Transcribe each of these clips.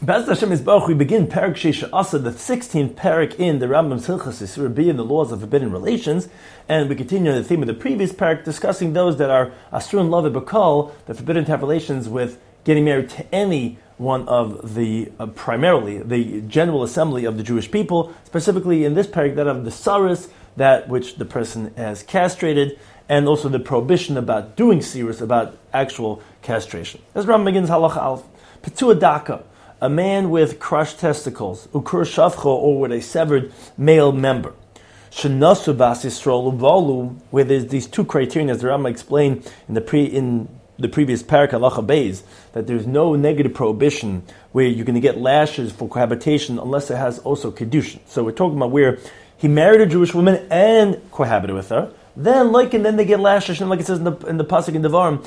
B'ez Hashem Yisbarach, we begin Perek Shesha Asa, the 16th Perek in the Rambam's Hilchos Isur B'Yah, the laws of forbidden relations, and we continue the theme of the previous Perek, discussing those that are Asur and Lav B'Kol, the forbidden to have relations with getting married to any one of the, primarily, the general assembly of the Jewish people, specifically in this Perek, that of the Saris, that which the person has castrated, and also the prohibition about doing Sirus, about actual castration. As Rambam begins Halacha Aleph, Petua Daka, a man with crushed testicles, ukur shavcho, or with a severed male member. Shenasu bas Yisrael uvalu, where there's these two criteria, as the Rambam explained in the previous parak halacha beis, that there's no negative prohibition where you're going to get lashes for cohabitation unless it has also kedushin. So we're talking about where he married a Jewish woman and cohabited with her. Then they get lashes, and like it says in the pasuk in Devarim,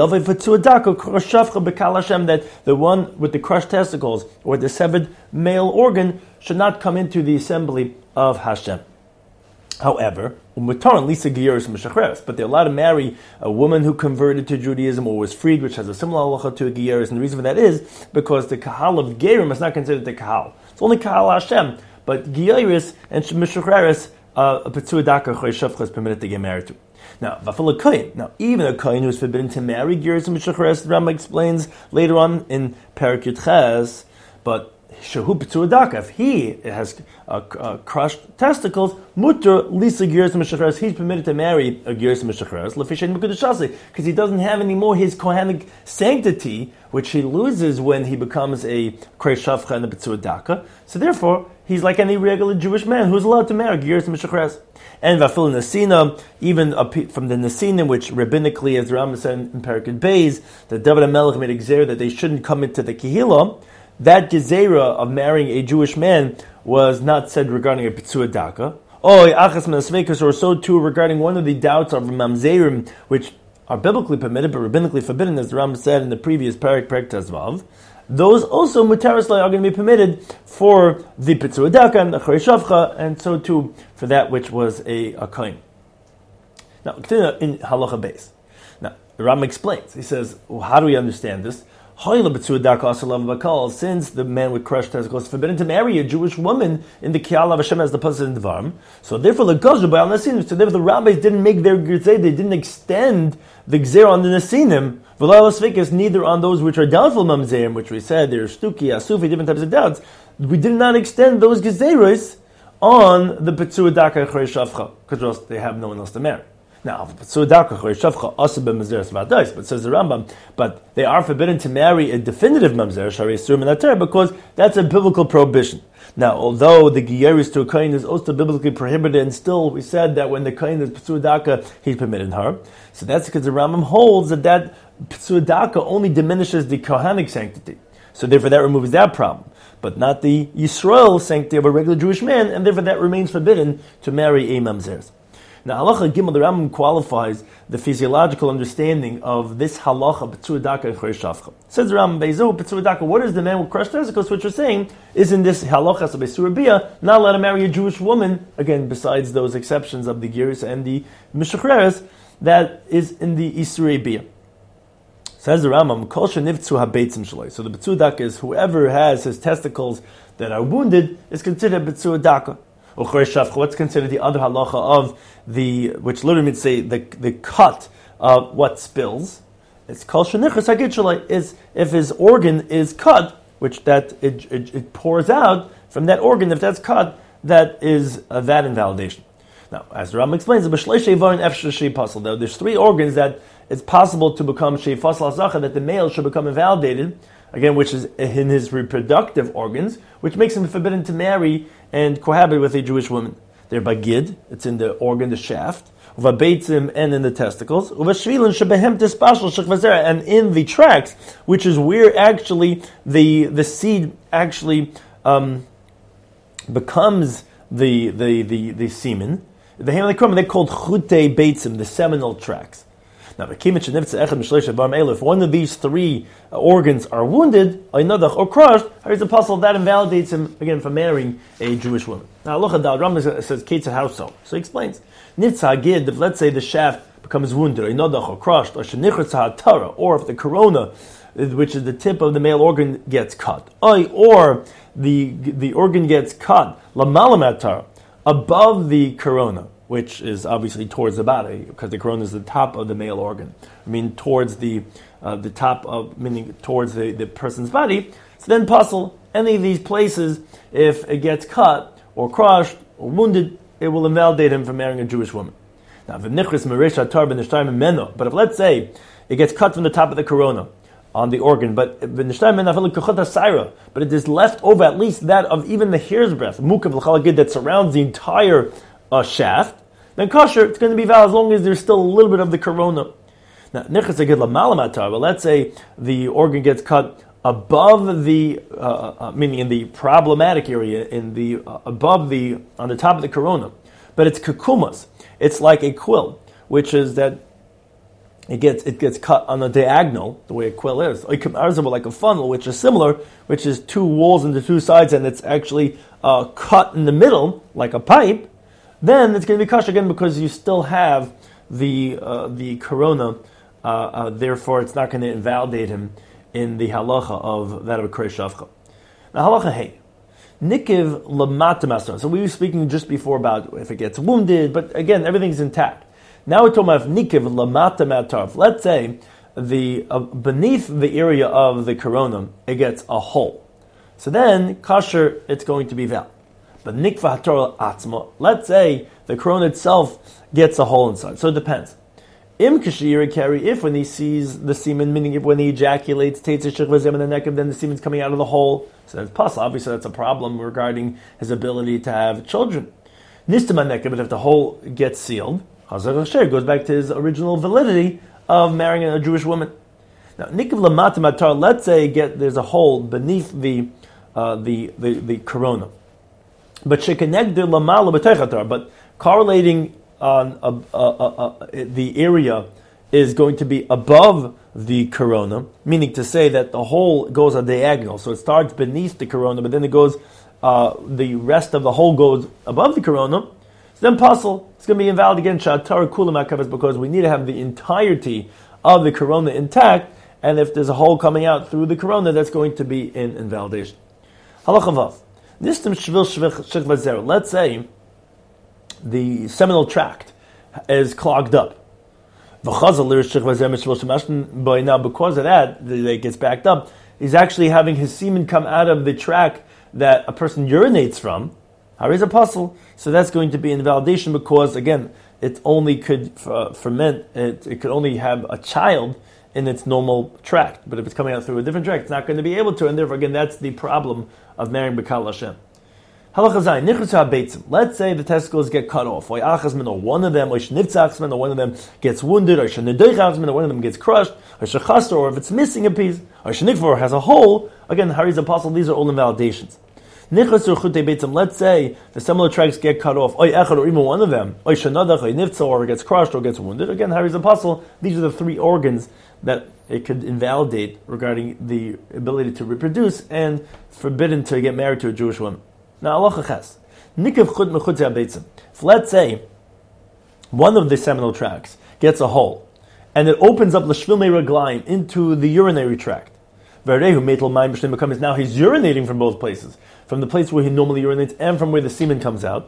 that the one with the crushed testicles or the severed male organ should not come into the assembly of Hashem. However, but they're allowed to marry a woman who converted to Judaism or was freed, which has a similar halacha to a geirus, and the reason for that is because the kahal of gerim is not considered the kahal. It's only kahal Hashem, but geirus and mishacheres, a Petua Daka Choy is permitted to get married to. Now, Vafil Kohen. Now, even a Kohen who is forbidden to marry, Geirus and Mishacheres, the Rambam explains later on in Perek Yudches, but Shehu Petua Daka, if he has crushed testicles, Mutter Lisa Geirus and Mishacheres, he's permitted to marry a Geirus and Mishacheres, Lefishen Mekudeshase, because he doesn't have any more his Kohanic sanctity, which he loses when he becomes a Krei Shavcha and a Petua Daka. So therefore, he's like any regular Jewish man who's allowed to marry Geirus and Mishacheres. And Vafil Nesina, even from the Nesina, which rabbinically, as the Rambam said in Perek Beis, that David HaMelech made a gezerah that they shouldn't come into the Kehillah, that gezerah of marrying a Jewish man was not said regarding a Petua Daka. Or so too regarding one of the doubts of Mamzerim, which are biblically permitted but rabbinically forbidden, as the Rambam said in the previous Perek Tezvav. Those also mutaris are going to be permitted for the Petua Daka and the Chorei Shavcha, and so too for that which was a kohen. Now, continue in Halacha Beis. Now, the Rambam explains. He says, well, how do we understand this? Since the man with crushed testicles is forbidden to marry a Jewish woman in the Kiyal of Hashem as the pasuk in Devarim, so therefore the rabbis didn't make their gezerah, they didn't extend the gezerah on the Nesinim, neither on those which are doubtful mamzerim, which we said they're shtuki, asufi, different types of doubts. We did not extend those gezerahs on the Petua Daka Chorei Shavcha, because they have no one else to marry. Now, Petua Daka Chorei Shavcha also b'mazeres v'adais, but says the Rambam, but they are forbidden to marry a definitive mamzer sharei sur minater, because that's a biblical prohibition. Now, although the geirus to a kohen is also biblically prohibited, and still we said that when the kohen is Petua Daka, he's permitted her. So that's because the Rambam holds that Petua Daka only diminishes the kohanic sanctity. So therefore that removes that problem, but not the Yisrael sanctity of a regular Jewish man, and therefore that remains forbidden to marry a mamzer. Now, halacha gimel, the Rambam qualifies the physiological understanding of this halacha Petua Daka and Chorei Shavcha. Says the Rambam, Beizou Petua Daka, what is the man with crushed testicles? Which you're saying is in this halacha of Isur B'Yah, not allowed to marry a Jewish woman, again, besides those exceptions of the Geirus and the Mishacheres, that is in the Isur B'Yah. Says the Rambam, Kol Shenivtzu HaBeitzim Shaloi. So the Petua Daka is whoever has his testicles that are wounded is considered Petua Daka. What's considered the other halacha of which literally means say the cut of what spills? It's called shenichas hagid shalai. Is if his organ is cut, which that it pours out from that organ. If that's cut, that is that invalidation. Now, as the Rambam explains, there's three organs that it's possible to become sheifas l'zacha, that the male should become invalidated. Again, which is in his reproductive organs, which makes him forbidden to marry and cohabit with a Jewish woman. They're bagid, it's in the organ, the shaft, uvabeitzim, and in the testicles, uvashvilin shebehem tispashal shechvazera, and in the tracts, which is where actually the seed actually becomes the semen. They're called chutei beitzim, the seminal tracts. Now, if one of these three organs are wounded, or crushed, it's possible that invalidates him again from marrying a Jewish woman. Now, Rambam says, how so? So he explains, if let's say the shaft becomes wounded, or crushed, or if the corona which is the tip of the male organ, gets cut. Or the organ gets cut, lamala above the corona, which is obviously towards the body, because the corona is the top of the male organ. I mean, towards the top of, meaning towards the person's body. So then puzzle, any of these places, if it gets cut or crushed or wounded, it will invalidate him from marrying a Jewish woman. Now, but if let's say it gets cut from the top of the corona on the organ, but it is left over at least that of even the hair's breadth, that surrounds the entire shaft, then kosher, it's going to be valid as long as there's still a little bit of the corona. Now, but let's say the organ gets cut above the, meaning in the problematic area, in the above the, on the top of the corona, but it's kukumas. It's like a quill, which is that it gets cut on a diagonal, the way a quill is. Like a funnel, which is similar, which is two walls and the two sides, and it's actually cut in the middle, like a pipe. Then it's going to be kosher again because you still have the corona. Therefore, it's not going to invalidate him in the halacha of that of a krei shavcha. Now, halacha hey, nikiv lamata masron. So we were speaking just before about if it gets wounded, but again, everything's intact. Now we're talking about nikiv lamata matarv. Let's say the beneath the area of the corona, it gets a hole. So then kosher, it's going to be val. But nikva hatorah atzma. Let's say the corona itself gets a hole inside. So it depends. Im kashira carry, if when he sees the semen, meaning if when he ejaculates, tates a in the neck, and then the semen's coming out of the hole, so that's possible. Obviously, that's a problem regarding his ability to have children. Nistama neck, but if the hole gets sealed, Hazar goes back to his original validity of marrying a Jewish woman. Now, nikiv lamata matar. Let's say there's a hole beneath the corona, but shekenegdir lamala b'teichatar. But correlating on the area is going to be above the corona, meaning to say that the hole goes a diagonal. So it starts beneath the corona, but then it goes, the rest of the hole goes above the corona. So then puzzle, it's going to be invalid again, sha'atar kulam hakavas, because we need to have the entirety of the corona intact, and if there's a hole coming out through the corona, that's going to be in invalidation. Halacha vav. Nistim shvil shvich zera. Let's say the seminal tract is clogged up. Now, because of that, it gets backed up. He's actually having his semen come out of the tract that a person urinates from. Hari's a puzzle. So that's going to be invalidation because, again, it only could ferment, it could only have a child in its normal tract. But if it's coming out through a different tract, it's not going to be able to. And therefore, again, that's the problem of marrying B'kal Hashem. Let's say the testicles get cut off, or one of them, or one of them gets wounded, or one of them gets crushed, or if it's missing a piece, or has a hole. Again, Hari's apostle, these are all invalidations. Let's say the seminal tracts get cut off, or even one of them, or it gets crushed or gets wounded. Again, Hari's apostle, these are the three organs that it could invalidate regarding the ability to reproduce and forbidden to get married to a Jewish woman. Now, Allah ches. If let's say one of the seminal tracts gets a hole and it opens up l'shvil mei raglayim into the urinary tract, now he's urinating from both places, from the place where he normally urinates and from where the semen comes out.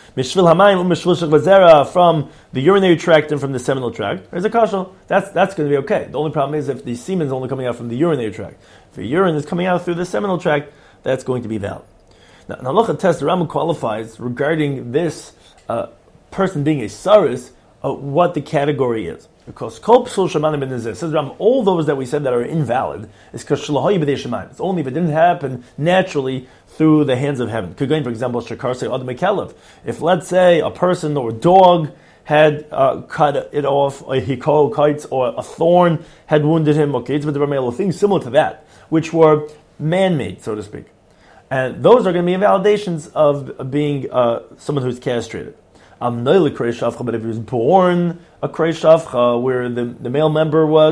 From the urinary tract and from the seminal tract. There's a kasha. That's going to be okay. The only problem is if the semen is only coming out from the urinary tract. If the urine is coming out through the seminal tract, that's going to be valid. Now, in Halacha test, the Rambam qualifies regarding this person being a saris, what the category is. Because kol psul shemanim ben nezeh, says Rambam, all those that we said that are invalid is because shalahoy b'dei shemayim. It's only if it didn't happen naturally through the hands of heaven. Could go in, for example, shakar say adam mekelev. If let's say a person or a dog had cut it off, a hiko kites, or a thorn had wounded him, okay, it's things similar to that, which were man-made, so to speak. And those are going to be invalidations of being someone who's castrated. But if he was born a krei shavcha, where the male member was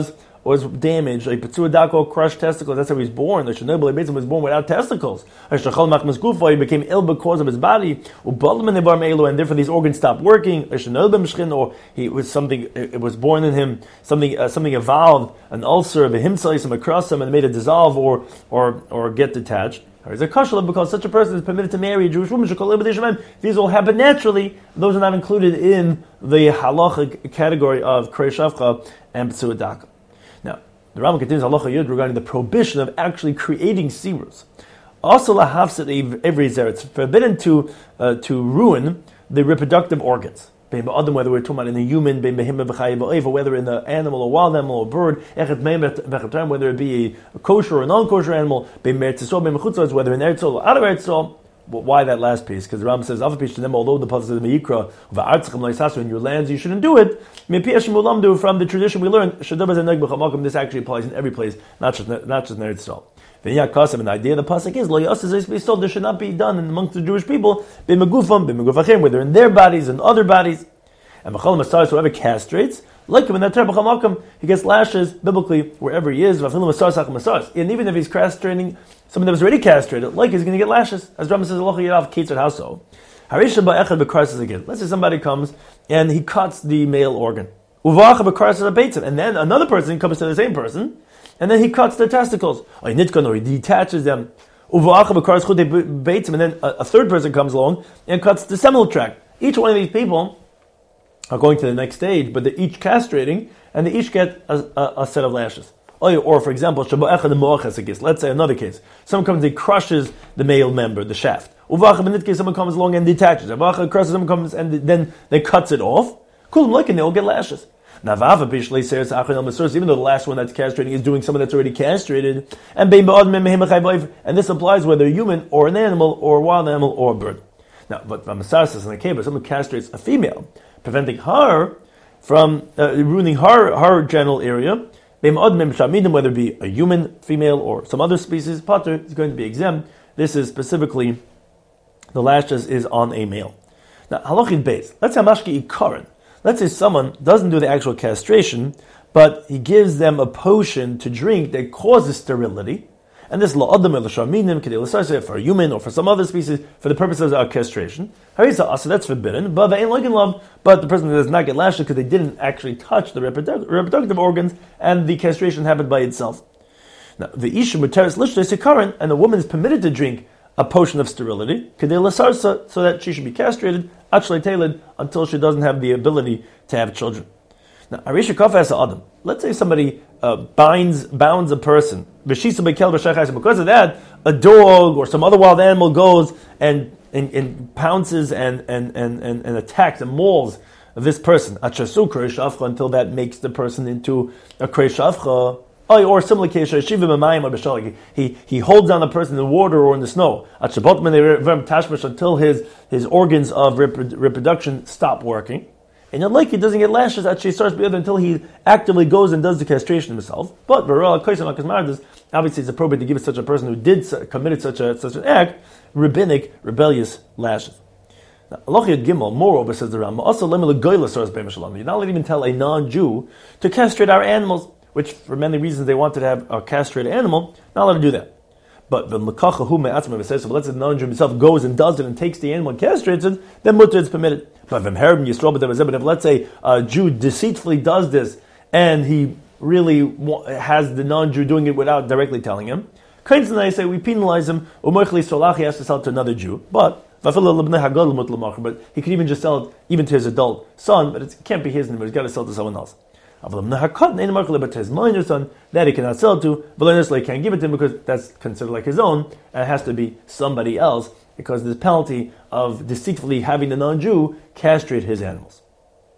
was damaged, like Petzua Dako, crushed testicles, that's how he was born. The Chernobyl Beitzim was born without testicles. He became ill because of his body, and therefore these organs stopped working. Or it was born in him, something evolved, an ulcer, a himself, across him, and made it dissolve or get detached. Or is a kashala because such a person is permitted to marry a Jewish woman. These will happen naturally. Those are not included in the halachic category of Krei Shavcha and Petzua Daka. Now, the Rambam continues halacha yud regarding the prohibition of actually creating sirus. Also, lahafset every zer. It's forbidden to ruin the reproductive organs. Whether we're talking about in a human, or whether in an animal, a wild animal, or a bird, whether it be a kosher or a non-kosher animal, whether in Eretz or out of Eretz. Why that last piece? Because the Rambam says, although the pasuk says Meikra, in your lands you shouldn't do it. From the tradition we learned, this actually applies in every place, not just in Eretz. And the idea of the pasuk is, this should not be done amongst the Jewish people, whether in their bodies and other bodies. And whoever castrates, like him in that he gets lashes biblically wherever he is. And even if he's castrating someone that was already castrated, like he's going to get lashes. As Rambam says, again. Let's say somebody comes and he cuts the male organ. And then another person comes to the same person, and then he cuts their testicles. Or he detaches them. And then a third person comes along and cuts the seminal tract. Each one of these people are going to the next stage, but they're each castrating, and they each get a set of lashes. Or, for example, let's say another case. Someone comes and crushes the male member, the shaft. Someone comes along and detaches. Someone comes and then they cuts it off. And they all get lashes. Even though the last one that's castrating is doing someone that's already castrated, and this applies whether human or an animal or a wild animal or a bird. Now, but Masar says in the case, someone castrates a female, preventing her from ruining her genital area, whether it be a human female or some other species, pater is going to be exempt. This is specifically the lashes is on a male. Now, halachid beis. Let's say mashki ikaran. Let's say someone doesn't do the actual castration, but he gives them a potion to drink that causes sterility. And this la'adam el for a human or for some other species for the purposes of castration. So that's forbidden. But the person does not get lashes because they didn't actually touch the reproductive organs, and the castration happened by itself. Now, the isha muteris lishles sikaran, and the woman is permitted to drink a potion of sterility, so that she should be castrated, until she doesn't have the ability to have children. Now, let's say somebody bounds a person. Because of that, a dog or some other wild animal goes and pounces and attacks and mauls this person until that makes the person into a krei shavcha. Or similar case, he holds down the person in the water or in the snow until his organs of reproduction stop working. And he doesn't get lashes until he actively goes and does the castration himself. But obviously it's appropriate to give such a person who committed such an act rabbinic rebellious lashes. Now, moreover, says the Rambam, you're not allowed to even tell a non-Jew to castrate our animals, which for many reasons they wanted to have a castrated animal, not allowed to do that. But the says, so let's say the non-Jew himself goes and does it and takes the animal and castrates it, then mutter is permitted. But if let's say a Jew deceitfully does this and he really has the non-Jew doing it without directly telling him, I say we penalize him, he has to sell it to another Jew, but he could even just sell it even to his adult son, but it can't be his anymore, he's got to sell it to someone else. But his minor son, that he cannot sell to, but he can't give it to him because that's considered like his own, and it has to be somebody else, because there's penalty of deceitfully having the non-Jew castrate his animals.